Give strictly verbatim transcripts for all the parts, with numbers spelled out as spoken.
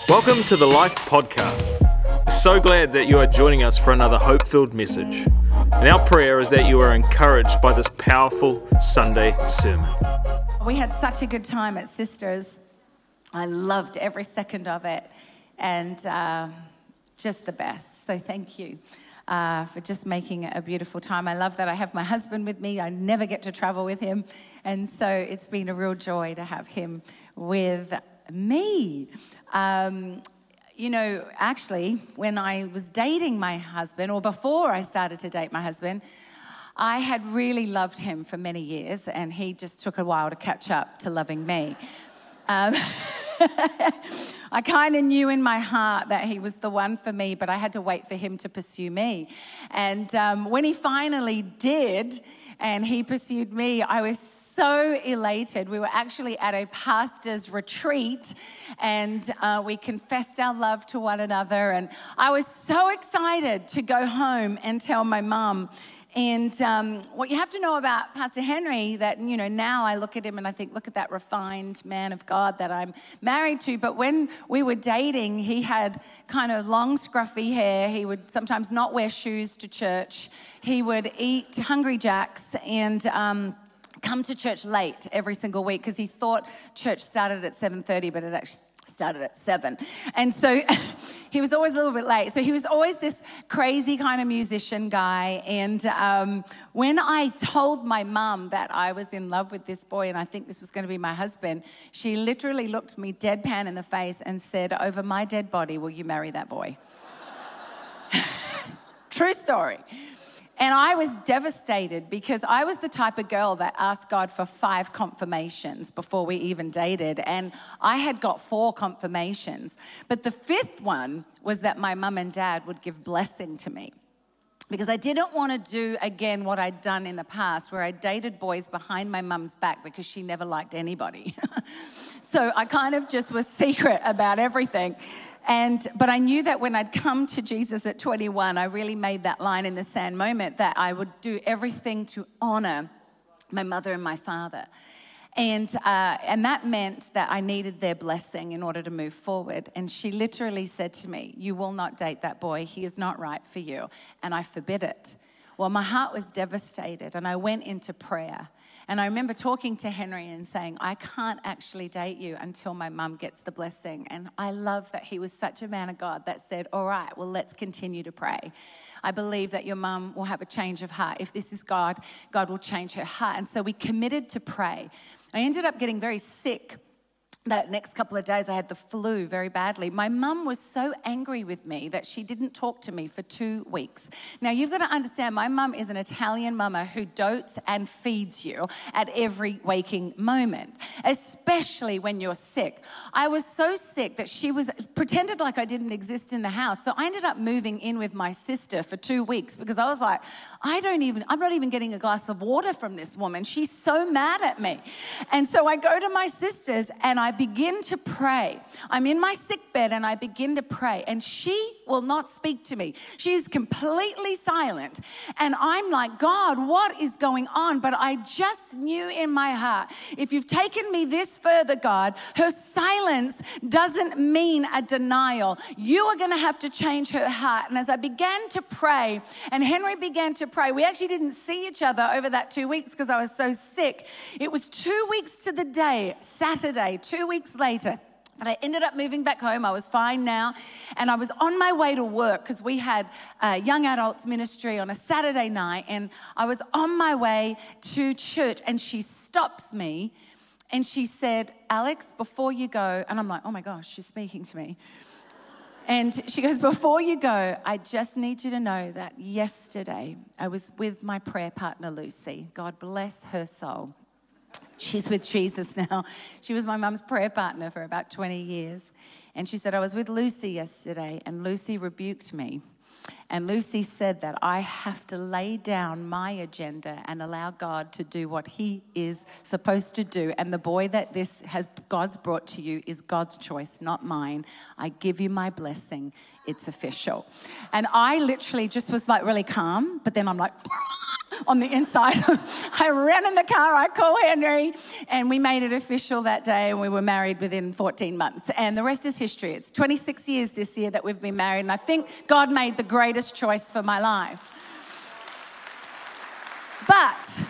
Welcome to the Life Podcast. We're so glad that you are joining us for another hope-filled message. And our prayer is that you are encouraged by this powerful Sunday sermon. We had such a good time at Sisters. I loved every second of it, and uh, just the best. So thank you uh, for just making it a beautiful time. I love that I have my husband with me. I never get to travel with him, and so it's been a real joy to have him with me. Um, you know, actually, when I was dating my husband, or before I started to date my husband, I had really loved him for many years, and he just took a while to catch up to loving me. Um, I kind of knew in my heart that he was the one for me, but I had to wait for him to pursue me. And um, when he finally did, and he pursued me, I was so elated. We were actually at a pastor's retreat, and uh, we confessed our love to one another. And I was so excited to go home and tell my mum. And um, what you have to know about Pastor Henry, that, you know, now I look at him and I think, look at that refined man of God that I'm married to. But when we were dating, he had kind of long, scruffy hair. He would sometimes not wear shoes to church. He would eat Hungry Jacks and um, come to church late every single week because he thought church started at seven thirty, but it actually started at seven. And so he was always a little bit late. So he was always this crazy kind of musician guy. And um, when I told my mum that I was in love with this boy and I think this was going to be my husband, she literally looked me deadpan in the face and said, "Over my dead body, will you marry that boy?" True story. And I was devastated because I was the type of girl that asked God for five confirmations before we even dated. And I had got four confirmations. But the fifth one was that my mum and dad would give blessing to me. Because I didn't want to do, again, what I'd done in the past, where I dated boys behind my mum's back because she never liked anybody. So I kind of just was secret about everything. And but I knew that when I'd come to Jesus at twenty-one, I really made that line in the sand moment that I would do everything to honor my mother and my father. And uh, and that meant that I needed their blessing in order to move forward. And she literally said to me, "You will not date that boy. He is not right for you." And I forbid it. Well, my heart was devastated, and I went into prayer. And I remember talking to Henry and saying, "I can't actually date you until my mum gets the blessing." And I love that he was such a man of God that said, "All right, well, let's continue to pray. I believe that your mum will have a change of heart. If this is God, God will change her heart." And so we committed to pray. I ended up getting very sick. That next couple of days, I had the flu very badly. My mum was so angry with me that she didn't talk to me for two weeks. Now, you've got to understand, my mum is an Italian mama who dotes and feeds you at every waking moment, especially when you're sick. I was so sick that she was pretended like I didn't exist in the house. So I ended up moving in with my sister for two weeks because I was like, I don't even, I'm not even getting a glass of water from this woman. She's so mad at me. And so I go to my sister's and I begin to pray. I'm in my sick bed and I begin to pray, and she will not speak to me. She's completely silent. And I'm like, "God, what is going on?" But I just knew in my heart, if you've taken me this further, God, her silence doesn't mean a denial. You are going to have to change her heart. And as I began to pray, and Henry began to pray, we actually didn't see each other over that two weeks because I was so sick. It was two weeks to the day, Saturday, two weeks later, but I ended up moving back home. I was fine now. And I was on my way to work because we had a young adults ministry on a Saturday night. And I was on my way to church, and she stops me and she said, "Alex, before you go," and I'm like, oh my gosh, she's speaking to me. And she goes, "Before you go, I just need you to know that yesterday I was with my prayer partner, Lucy. God bless her soul. She's with Jesus now. She was my mum's prayer partner for about twenty years. And she said, I was with Lucy yesterday, and Lucy rebuked me. And Lucy said that I have to lay down my agenda and allow God to do what he is supposed to do. And the boy that this has God's brought to you is God's choice, not mine. I give you my blessing. It's official." And I literally just was like really calm, but then I'm like, on the inside. I ran in the car, I called Henry, and we made it official that day, and we were married within fourteen months. And the rest is history. It's twenty-six years this year that we've been married, and I think God made the greatest choice for my life. But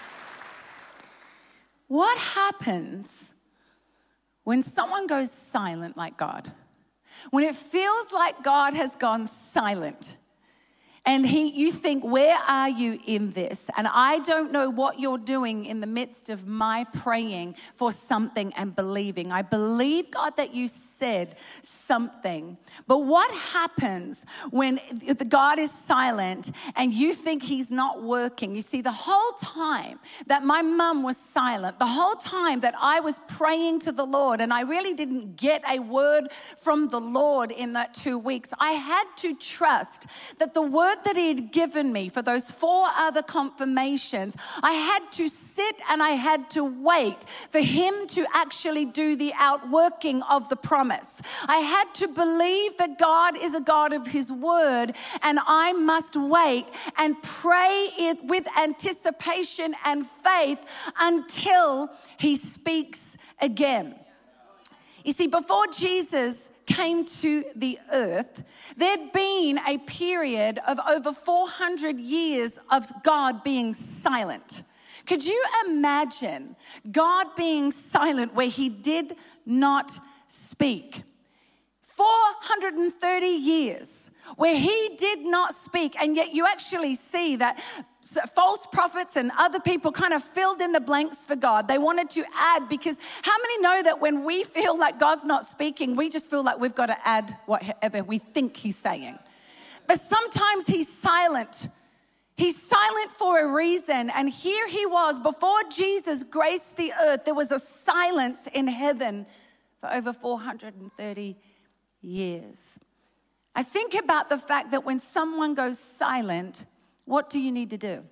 what happens when someone goes silent like God? When it feels like God has gone silent, and he, you think, where are you in this? And I don't know what you're doing in the midst of my praying for something and believing. I believe, God, that you said something. But what happens when the God is silent and you think he's not working? You see, the whole time that my mum was silent, the whole time that I was praying to the Lord, and I really didn't get a word from the Lord in that two weeks, I had to trust that the word that he had given me for those four other confirmations, I had to sit and I had to wait for him to actually do the outworking of the promise. I had to believe that God is a God of his word, and I must wait and pray it with anticipation and faith until he speaks again. You see, before Jesus came to the earth, there'd been a period of over four hundred years of God being silent. Could you imagine God being silent where he did not speak? four hundred thirty years where he did not speak, and yet you actually see that false prophets and other people kind of filled in the blanks for God. They wanted to add, because how many know that when we feel like God's not speaking, we just feel like we've got to add whatever we think he's saying. But sometimes he's silent. He's silent for a reason. And here he was, before Jesus graced the earth, there was a silence in heaven for over four hundred thirty years. I think about the fact that when someone goes silent, what do you need to do?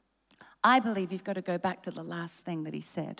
I believe you've got to go back to the last thing that he said.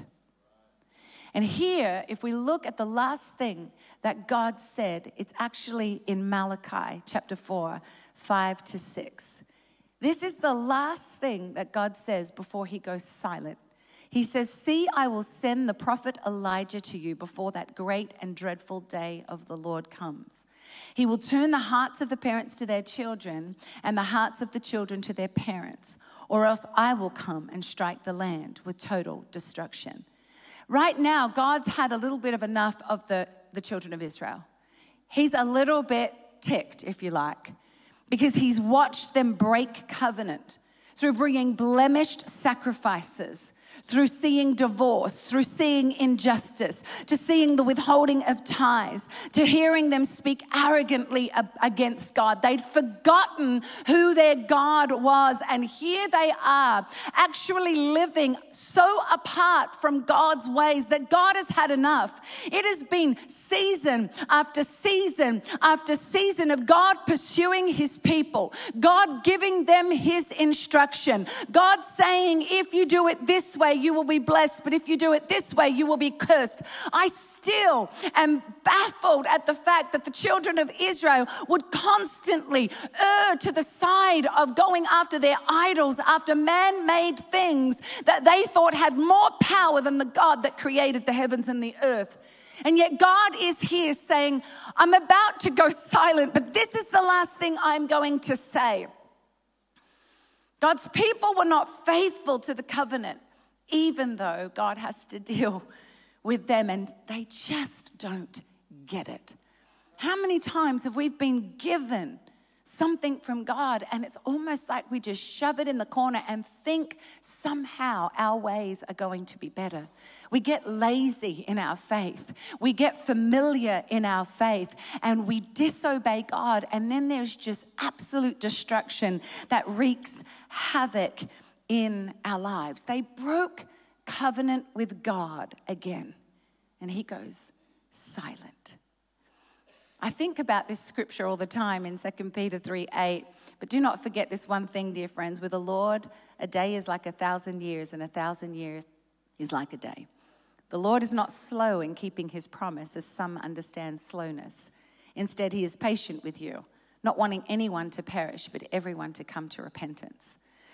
And here, if we look at the last thing that God said, it's actually in Malachi chapter four, five to six. This is the last thing that God says before he goes silent. He says, "See, I will send the prophet Elijah to you before that great and dreadful day of the Lord comes. He will turn the hearts of the parents to their children and the hearts of the children to their parents, or else I will come and strike the land with total destruction." Right now, God's had a little bit of enough of the, the children of Israel. He's a little bit ticked, if you like, because he's watched them break covenant through bringing blemished sacrifices, through seeing divorce, through seeing injustice, to seeing the withholding of tithes, to hearing them speak arrogantly against God. They'd forgotten who their God was, and here they are, actually living so apart from God's ways that God has had enough. It has been season after season after season of God pursuing his people, God giving them his instruction, God saying, if you do it this way, you will be blessed, but if you do it this way, you will be cursed. I still am baffled at the fact that the children of Israel would constantly err to the side of going after their idols, after man-made things that they thought had more power than the God that created the heavens and the earth. And yet God is here saying, I'm about to go silent, but this is the last thing I'm going to say. God's people were not faithful to the covenant, even though God has to deal with them, and they just don't get it. How many times have we been given something from God, and it's almost like we just shove it in the corner and think somehow our ways are going to be better? We get lazy in our faith. We get familiar in our faith, and we disobey God, and then there's just absolute destruction that wreaks havoc in our lives. They broke covenant with God again, and he goes silent. I think about this scripture all the time in Second Peter three eight, but do not forget this one thing, dear friends. With the Lord, a day is like a thousand years, and a thousand years is like a day. The Lord is not slow in keeping his promise, as some understand slowness. Instead, he is patient with you, not wanting anyone to perish, but everyone to come to repentance.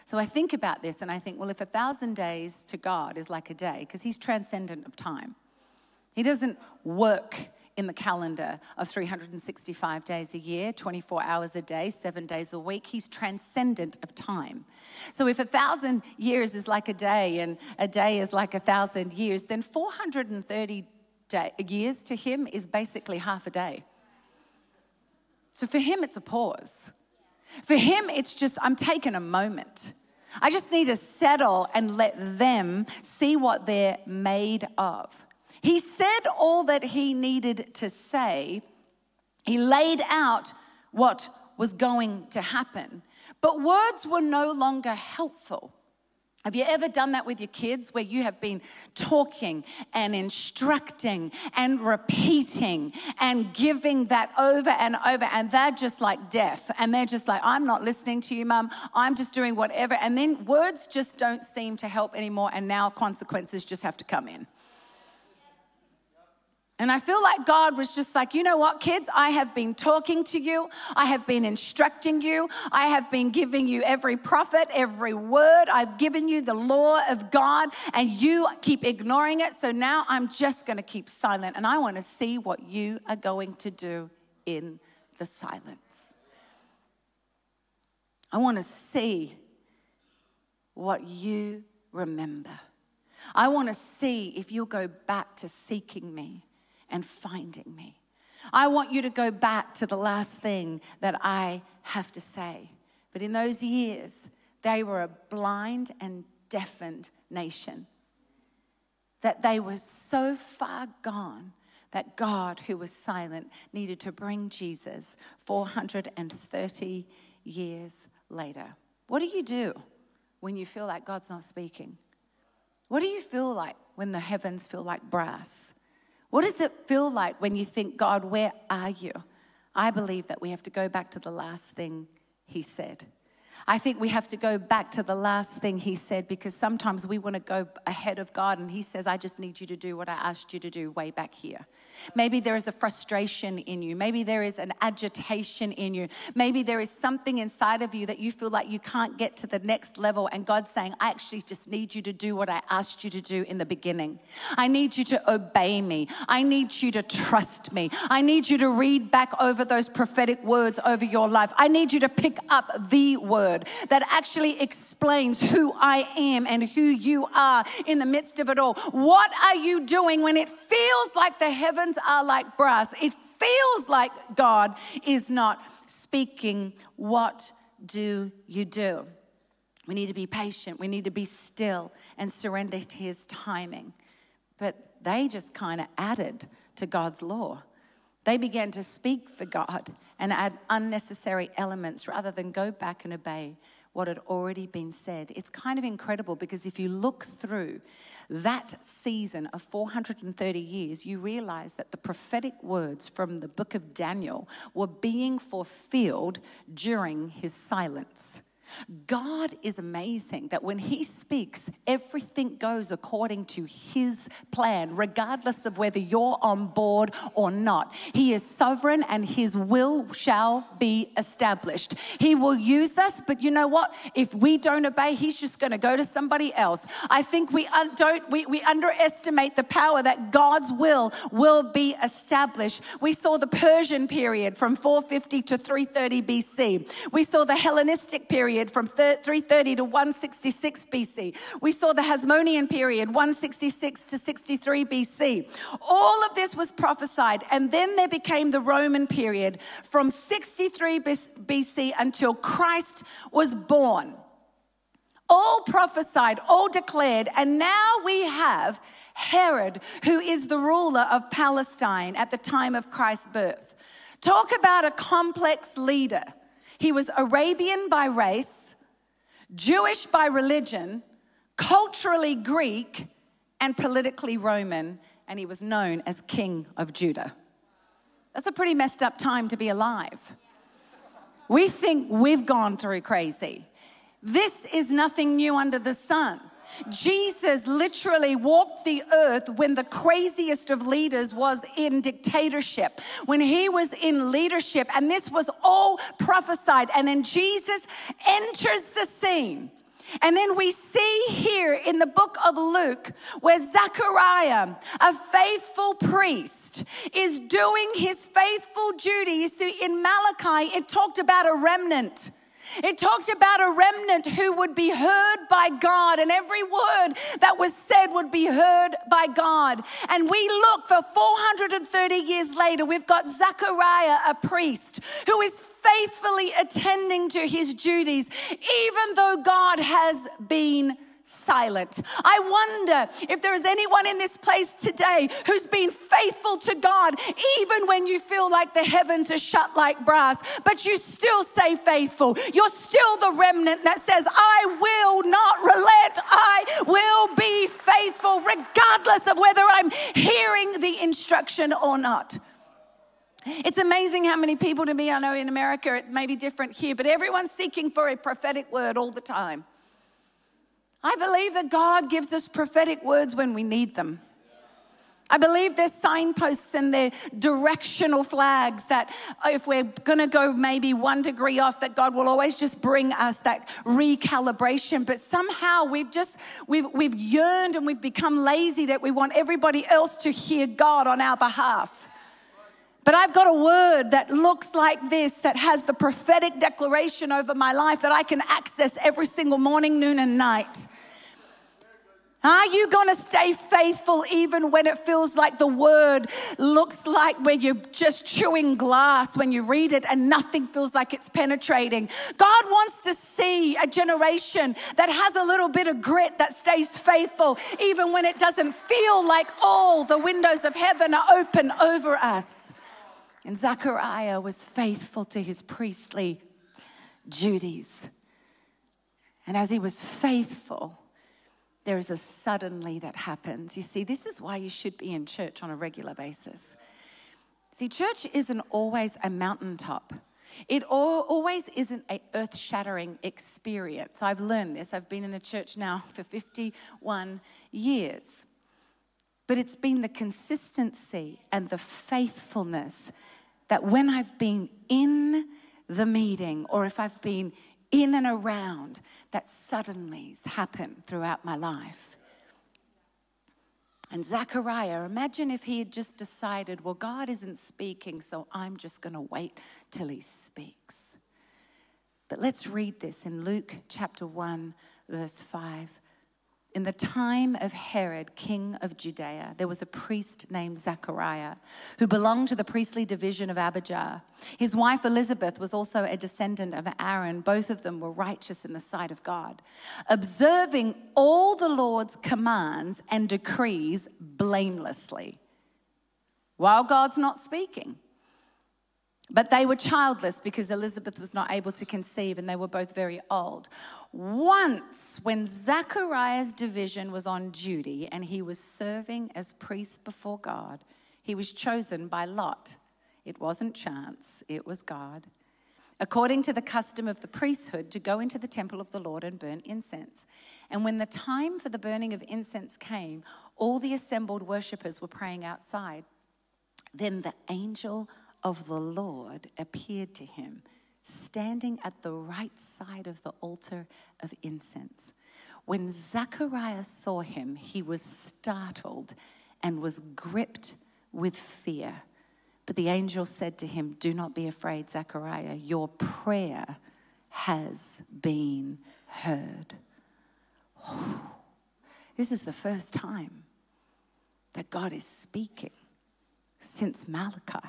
So I think about this and I think, well, if a thousand days to God is like a day, because he's transcendent of time. He doesn't work in the calendar of three hundred sixty-five days a year, twenty-four hours a day, seven days a week. He's transcendent of time. So if a thousand years is like a day and a day is like a thousand years, then four hundred thirty day, years to him is basically half a day. So for him, it's a pause. For him, it's just, I'm taking a moment. I just need to settle and let them see what they're made of. He said all that he needed to say. He laid out what was going to happen. But words were no longer helpful. Have you ever done that with your kids where you have been talking and instructing and repeating and giving that over and over, and they're just like deaf and they're just like, I'm not listening to you, Mum. I'm just doing whatever. And then words just don't seem to help anymore, and now consequences just have to come in. And I feel like God was just like, you know what, kids? I have been talking to you. I have been instructing you. I have been giving you every prophet, every word. I've given you the law of God, and you keep ignoring it. So now I'm just going to keep silent, and I want to see what you are going to do in the silence. I want to see what you remember. I want to see if you'll go back to seeking me and finding me. I want you to go back to the last thing that I have to say. But in those years, they were a blind and deafened nation. That they were so far gone that God, who was silent, needed to bring Jesus four hundred thirty years later. What do you do when you feel like God's not speaking? What do you feel like when the heavens feel like brass? What does it feel like when you think, God, where are you? I believe that we have to go back to the last thing he said. I think we have to go back to the last thing he said, because sometimes we want to go ahead of God and he says, I just need you to do what I asked you to do way back here. Maybe there is a frustration in you. Maybe there is an agitation in you. Maybe there is something inside of you that you feel like you can't get to the next level, and God's saying, I actually just need you to do what I asked you to do in the beginning. I need you to obey me. I need you to trust me. I need you to read back over those prophetic words over your life. I need you to pick up the word that actually explains who I am and who you are in the midst of it all. What are you doing when it feels like the heavens are like brass? It feels like God is not speaking. What do you do? We need to be patient. We need to be still and surrender to his timing. But they just kind of added to God's law. They began to speak for God and add unnecessary elements rather than go back and obey what had already been said. It's kind of incredible, because if you look through that season of four hundred thirty years, you realize that the prophetic words from the book of Daniel were being fulfilled during his silence. God is amazing that when he speaks, everything goes according to his plan, regardless of whether you're on board or not. He is sovereign and his will shall be established. He will use us, but you know what? If we don't obey, he's just going to go to somebody else. I think we un- don't we, we underestimate the power that God's will will be established. We saw the Persian period from four fifty to three thirty B C. We saw the Hellenistic period from three thirty to one sixty-six B C. We saw the Hasmonean period, one sixty-six to sixty-three B C. All of this was prophesied, and then there became the Roman period from sixty-three B C until Christ was born. All prophesied, all declared, and now we have Herod, who is the ruler of Palestine at the time of Christ's birth. Talk about a complex leader. He was Arabian by race, Jewish by religion, culturally Greek, and politically Roman, and he was known as King of Judah. That's a pretty messed up time to be alive. We think we've gone through crazy. This is nothing new under the sun. Jesus literally walked the earth when the craziest of leaders was in dictatorship, when he was in leadership, and this was all prophesied. And then Jesus enters the scene. And then we see here in the book of Luke where Zechariah, a faithful priest, is doing his faithful duty. You see, in Malachi, it talked about a remnant. It talked about a remnant who would be heard by God, and every word that was said would be heard by God. And we look for four hundred thirty years later, we've got Zechariah, a priest, who is faithfully attending to his duties, even though God has been silent. I wonder if there is anyone in this place today who's been faithful to God, even when you feel like the heavens are shut like brass, but you still stay faithful. You're still the remnant that says, I will not relent. I will be faithful, regardless of whether I'm hearing the instruction or not. It's amazing how many people, to me, I know in America it may be different here, but everyone's seeking for a prophetic word all the time. I believe that God gives us prophetic words when we need them. I believe there's signposts and they're directional flags that if we're going to go maybe one degree off, that God will always just bring us that recalibration. But somehow we've just, we've, we've yearned and we've become lazy that we want everybody else to hear God on our behalf. But I've got a word that looks like this, that has the prophetic declaration over my life that I can access every single morning, noon, and night. Are you going to stay faithful even when it feels like the word looks like where you're just chewing glass when you read it and nothing feels like it's penetrating? God wants to see a generation that has a little bit of grit, that stays faithful even when it doesn't feel like all the windows of heaven are open over us. And Zechariah was faithful to his priestly duties. And as he was faithful, there is a suddenly that happens. You see, this is why you should be in church on a regular basis. See, church isn't always a mountaintop. It always isn't an earth-shattering experience. I've learned this. I've been in the church now for fifty-one years. But it's been the consistency and the faithfulness that when I've been in the meeting or if I've been in and around, that suddenlies happen throughout my life. And Zechariah, imagine if he had just decided, well, God isn't speaking, so I'm just going to wait till he speaks. But let's read this in Luke chapter one, verse five. In the time of Herod, king of Judea, there was a priest named Zechariah who belonged to the priestly division of Abijah. His wife Elizabeth was also a descendant of Aaron. Both of them were righteous in the sight of God, observing all the Lord's commands and decrees blamelessly, while God's not speaking. But they were childless because Elizabeth was not able to conceive, and they were both very old. Once, when Zechariah's division was on duty and he was serving as priest before God, he was chosen by lot. It wasn't chance, it was God. According to the custom of the priesthood, to go into the temple of the Lord and burn incense. And when the time for the burning of incense came, all the assembled worshippers were praying outside. Then the angel of the Lord appeared to him, standing at the right side of the altar of incense. When Zechariah saw him, he was startled and was gripped with fear. But the angel said to him, "Do not be afraid, Zechariah. Your prayer has been heard." Whew. This is the first time that God is speaking since Malachi.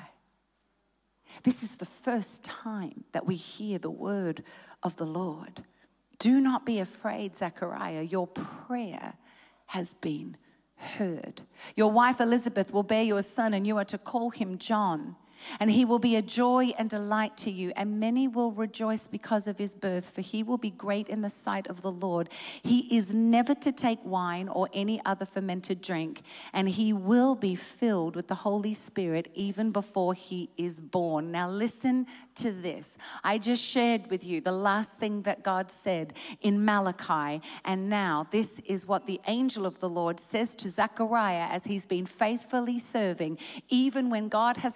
This is the first time that we hear the word of the Lord. Do not be afraid, Zechariah. Your prayer has been heard. Your wife Elizabeth will bear you a son, and you are to call him John. And he will be a joy and delight to you, and many will rejoice because of his birth, for he will be great in the sight of the Lord. He is never to take wine or any other fermented drink, and he will be filled with the Holy Spirit even before he is born. Now listen to this. I just shared with you the last thing that God said in Malachi, and now this is what the angel of the Lord says to Zechariah as he's been faithfully serving, even when God has not been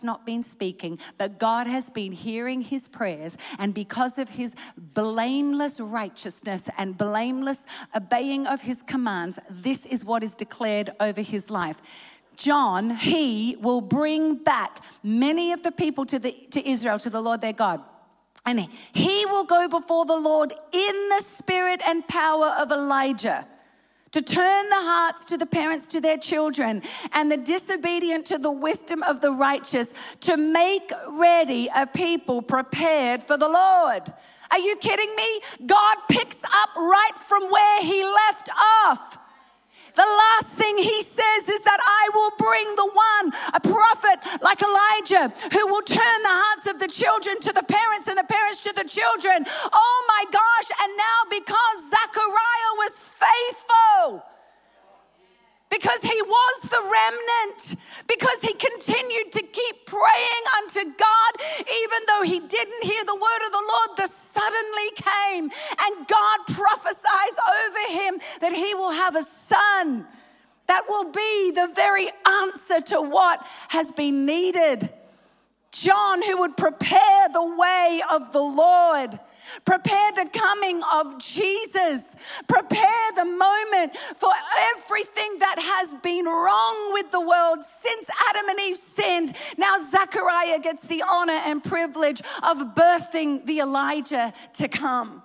speaking, but God has been hearing his prayers, and because of his blameless righteousness and blameless obeying of his commands, this is what is declared over his life. John, he will bring back many of the people to the to Israel, to the Lord their God. And he will go before the Lord in the spirit and power of Elijah, to turn the hearts to the parents to their children and the disobedient to the wisdom of the righteous, to make ready a people prepared for the Lord. Are you kidding me? God picks up right from where he left off. The last thing he says is that I will bring the one, a prophet like Elijah, who will turn the hearts of the children to the parents and the parents to the children. Oh my gosh, and now because Zechariah was faithful, because he was the remnant, because he continued to keep praying unto God, even though he didn't hear the word of the Lord, the suddenly came, and God prophesies over him that he will have a son that will be the very answer to what has been needed. John, who would prepare the way of the Lord, prepare the coming of Jesus, prepare the moment for everything that has been wrong with the world since Adam and Eve sinned. Now Zechariah gets the honor and privilege of birthing the Elijah to come.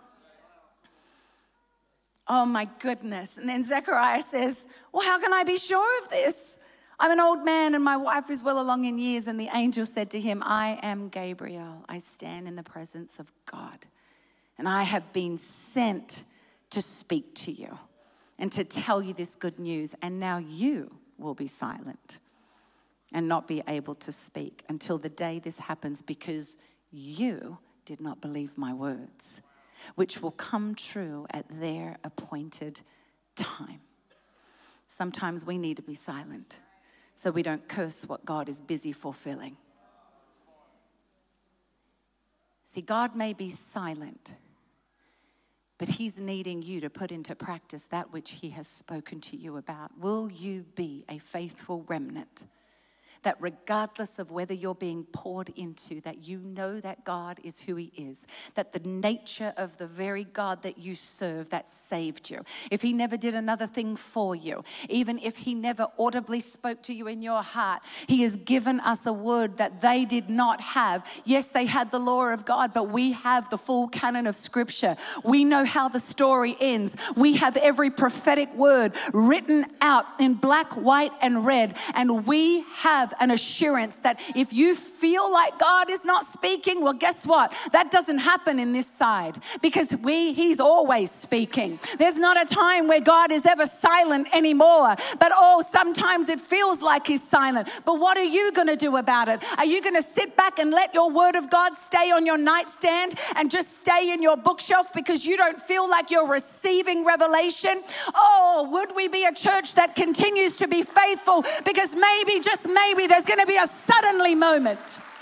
Oh my goodness. And then Zechariah says, well, how can I be sure of this? I'm an old man and my wife is well along in years. And the angel said to him, I am Gabriel. I stand in the presence of God. And I have been sent to speak to you and to tell you this good news. And now you will be silent and not be able to speak until the day this happens, because you did not believe my words, which will come true at their appointed time. Sometimes we need to be silent so we don't curse what God is busy fulfilling. See, God may be silent, but he's needing you to put into practice that which he has spoken to you about. Will you be a faithful remnant? That regardless of whether you're being poured into, that you know that God is who he is, that the nature of the very God that you serve that saved you, if he never did another thing for you, even if he never audibly spoke to you in your heart, he has given us a word that they did not have. Yes, they had the law of God, but we have the full canon of scripture. We know how the story ends. We have every prophetic word written out in black, white, and red, and we have an assurance that if you feel like God is not speaking, well, guess what? That doesn't happen in this side, because we, he's always speaking. There's not a time where God is ever silent anymore, but oh, sometimes it feels like he's silent. But what are you going to do about it? Are you going to sit back and let your word of God stay on your nightstand and just stay in your bookshelf because you don't feel like you're receiving revelation? Oh, would we be a church that continues to be faithful, because maybe, just maybe, there's going to be a suddenly moment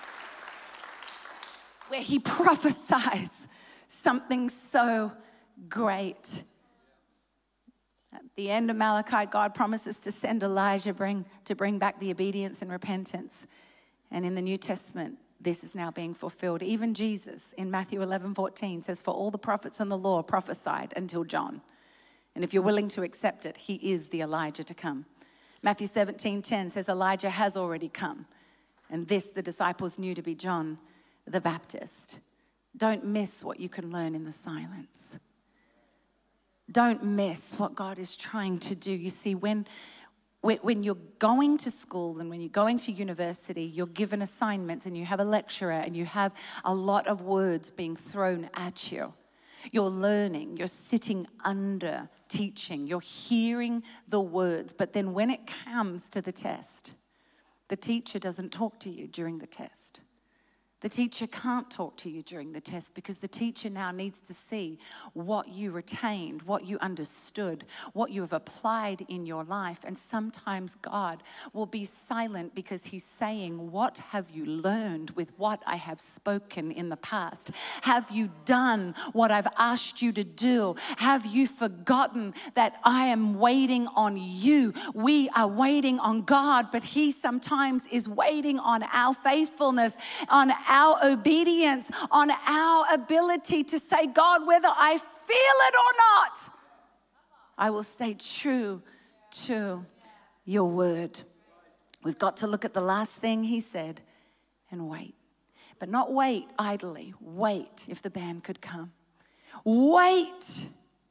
where he prophesies something so great. At the end of Malachi, God promises to send Elijah bring, to bring back the obedience and repentance. And in the New Testament, this is now being fulfilled. Even Jesus in Matthew eleven fourteen says, for all the prophets and the law prophesied until John. And if you're willing to accept it, he is the Elijah to come. Matthew seventeen ten says Elijah has already come. And this the disciples knew to be John the Baptist. Don't miss what you can learn in the silence. Don't miss what God is trying to do. You see, when, when you're going to school and when you're going to university, you're given assignments and you have a lecturer and you have a lot of words being thrown at you. You're learning, you're sitting under teaching, you're hearing the words. But then when it comes to the test, the teacher doesn't talk to you during the test. The teacher can't talk to you during the test because the teacher now needs to see what you retained, what you understood, what you have applied in your life. And sometimes God will be silent because he's saying, what have you learned with what I have spoken in the past? Have you done what I've asked you to do? Have you forgotten that I am waiting on you? We are waiting on God, but he sometimes is waiting on our faithfulness, on our obedience, on our ability to say, God, whether I feel it or not, I will stay true to your word. We've got to look at the last thing he said and wait. But not wait idly. Wait, if the band could come. Wait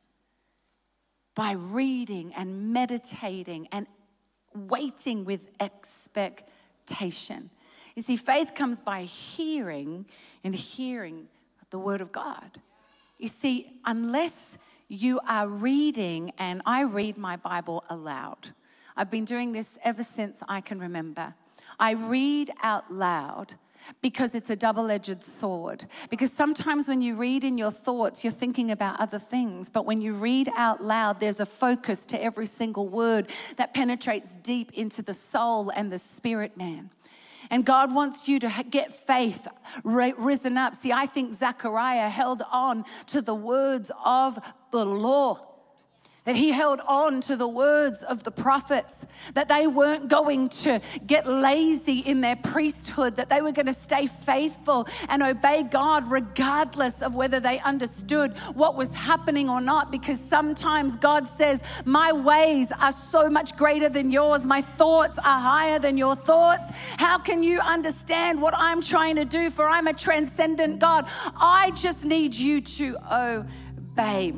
by reading and meditating and waiting with expectation. You see, faith comes by hearing and hearing the word of God. You see, unless you are reading, and I read my Bible aloud. I've been doing this ever since I can remember. I read out loud because it's a double-edged sword. Because sometimes when you read in your thoughts, you're thinking about other things. But when you read out loud, there's a focus to every single word that penetrates deep into the soul and the spirit, man. And God wants you to get faith risen up. See, I think Zechariah held on to the words of the law. That he held on to the words of the prophets, that they weren't going to get lazy in their priesthood, that they were going to stay faithful and obey God regardless of whether they understood what was happening or not, because sometimes God says, my ways are so much greater than yours. My thoughts are higher than your thoughts. How can you understand what I'm trying to do? For I'm a transcendent God. I just need you to obey.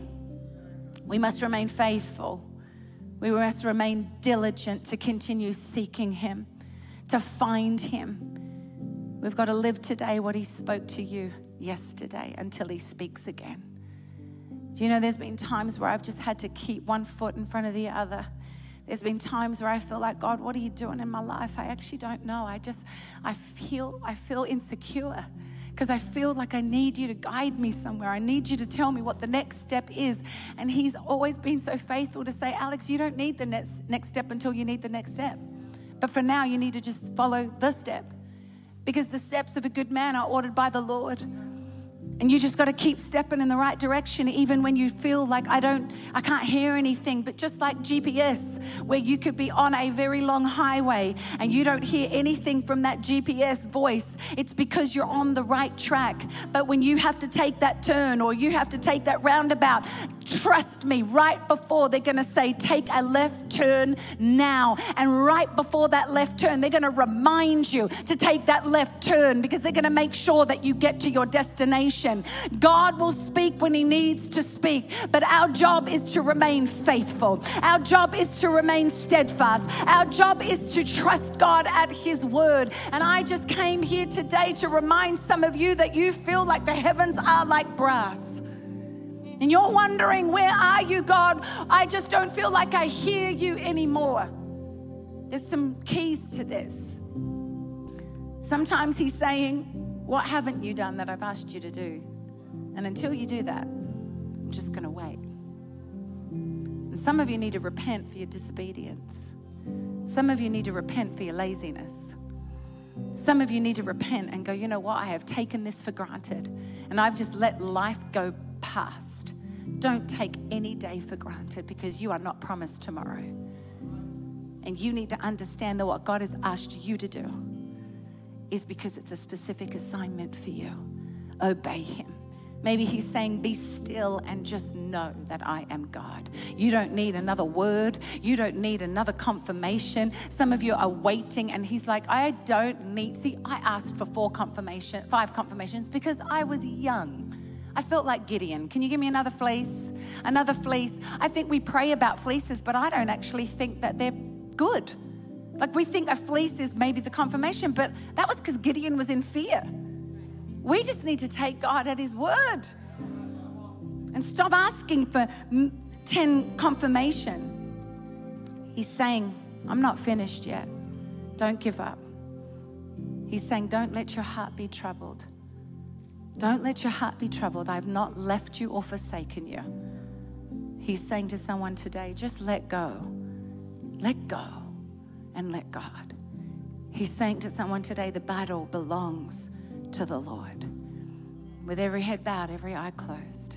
We must remain faithful. We must remain diligent to continue seeking him, to find him. We've got to live today what he spoke to you yesterday until he speaks again. Do you know there's been times where I've just had to keep one foot in front of the other. There's been times where I feel like, God, what are you doing in my life? I actually don't know. I just, I feel, I feel insecure. Because I feel like I need you to guide me somewhere. I need you to tell me what the next step is. And he's always been so faithful to say, Alex, you don't need the next, next step until you need the next step. But for now, you need to just follow the step. Because the steps of a good man are ordered by the Lord. And you just got to keep stepping in the right direction, even when you feel like I don't, I can't hear anything. But just like G P S, where you could be on a very long highway and you don't hear anything from that G P S voice, it's because you're on the right track. But when you have to take that turn or you have to take that roundabout, trust me, right before they're going to say, take a left turn now. And right before that left turn, they're going to remind you to take that left turn, because they're going to make sure that you get to your destination. God will speak when he needs to speak, but our job is to remain faithful. Our job is to remain steadfast. Our job is to trust God at his word. And I just came here today to remind some of you that you feel like the heavens are like brass. And you're wondering, where are you, God? I just don't feel like I hear you anymore. There's some keys to this. Sometimes he's saying, what haven't you done that I've asked you to do? And until you do that, I'm just going to wait. And some of you need to repent for your disobedience. Some of you need to repent for your laziness. Some of you need to repent and go, you know what? I have taken this for granted and I've just let life go past. Don't take any day for granted, because you are not promised tomorrow. And you need to understand that what God has asked you to do is because it's a specific assignment for you. Obey him. Maybe he's saying, be still and just know that I am God. You don't need another word. You don't need another confirmation. Some of you are waiting, and he's like, I don't need, see, I asked for four confirmation, five confirmations because I was young. I felt like Gideon. Can you give me another fleece? Another fleece. I think we pray about fleeces, but I don't actually think that they're good. Like, we think a fleece is maybe the confirmation, but that was because Gideon was in fear. We just need to take God at his word and stop asking for ten confirmation. He's saying, I'm not finished yet. Don't give up. He's saying, don't let your heart be troubled. Don't let your heart be troubled. I've not left you or forsaken you. He's saying to someone today, just let go. Let go and let God. He's saying to someone today, the battle belongs to the Lord. With every head bowed, every eye closed,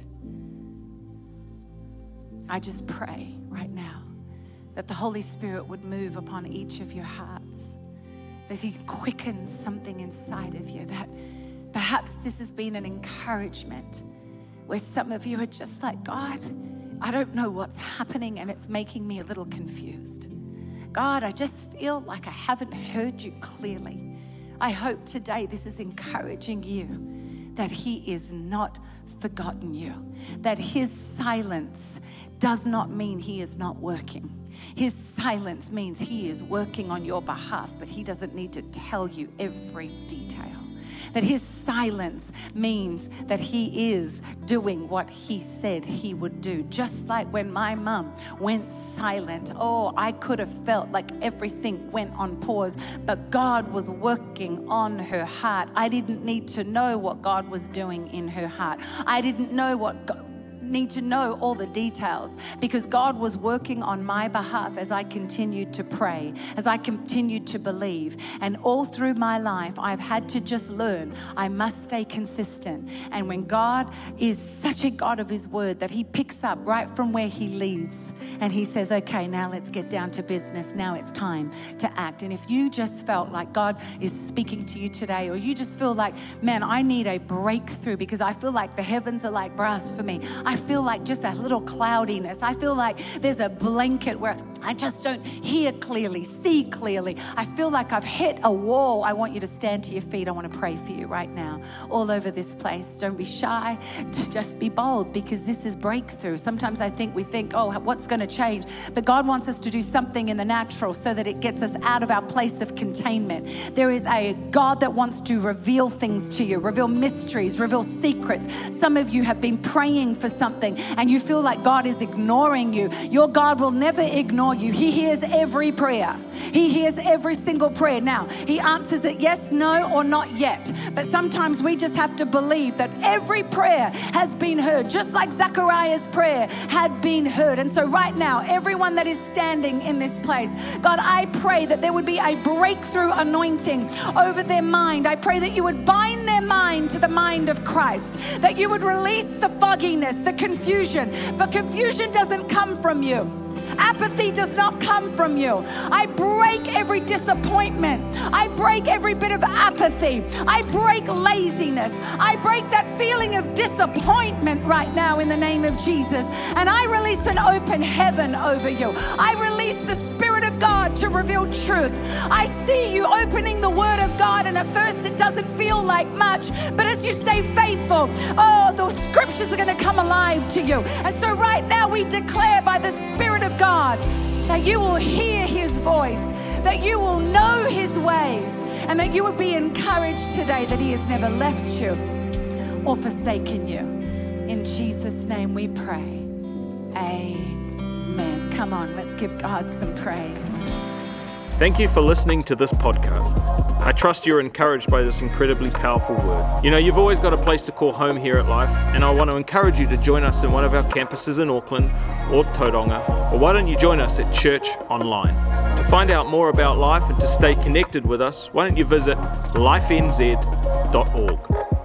I just pray right now that the Holy Spirit would move upon each of your hearts, that He quickens something inside of you, that perhaps this has been an encouragement where some of you are just like, God, I don't know what's happening and it's making me a little confused. God, I just feel like I haven't heard you clearly. I hope today this is encouraging you that He is not forgotten you, that His silence does not mean He is not working. His silence means He is working on your behalf, but He doesn't need to tell you every detail. That His silence means that He is doing what He said He would do. Just like when my mum went silent, oh, I could have felt like everything went on pause, but God was working on her heart. I didn't need to know what God was doing in her heart. I didn't know what God need to know all the details, because God was working on my behalf as I continued to pray, as I continued to believe. And all through my life, I've had to just learn I must stay consistent. And when God is such a God of His word that He picks up right from where He leaves and He says, okay, now let's get down to business. Now it's time to act. And if you just felt like God is speaking to you today, or you just feel like, man, I need a breakthrough because I feel like the heavens are like brass for me. I feel like just a little cloudiness. I feel like there's a blanket where I just don't hear clearly, see clearly. I feel like I've hit a wall. I want you to stand to your feet. I want to pray for you right now, all over this place. Don't be shy, just be bold, because this is breakthrough. Sometimes I think we think, oh, what's going to change? But God wants us to do something in the natural so that it gets us out of our place of containment. There is a God that wants to reveal things to you, reveal mysteries, reveal secrets. Some of you have been praying for something and you feel like God is ignoring you. Your God will never ignore you. He hears every prayer. He hears every single prayer. Now, He answers it yes, no, or not yet. But sometimes we just have to believe that every prayer has been heard, just like Zechariah's prayer had been heard. And so right now, everyone that is standing in this place, God, I pray that there would be a breakthrough anointing over their mind. I pray that you would bind their mind to the mind of Christ, that you would release the fogginess, the confusion. For confusion doesn't come from you. Apathy does not come from you. I break every disappointment. I break every bit of apathy. I break laziness. I break that feeling of disappointment right now in the name of Jesus. And I release an open heaven over you. I release the Spirit of God to reveal truth. I see you opening the Word of God, and at first it doesn't feel like much, but as you stay faithful, oh, those scriptures are going to come alive to you. And so right now we declare by the Spirit of God that you will hear His voice, that you will know His ways, and that you will be encouraged today that He has never left you or forsaken you. In Jesus' name we pray. Amen. Come on, let's give God some praise. Thank you for listening to this podcast. I trust you're encouraged by this incredibly powerful word. You know, you've always got a place to call home here at Life, and I want to encourage you to join us in one of our campuses in Auckland or Tauranga, or why don't you join us at Church Online? To find out more about Life and to stay connected with us, why don't you visit life n z dot org.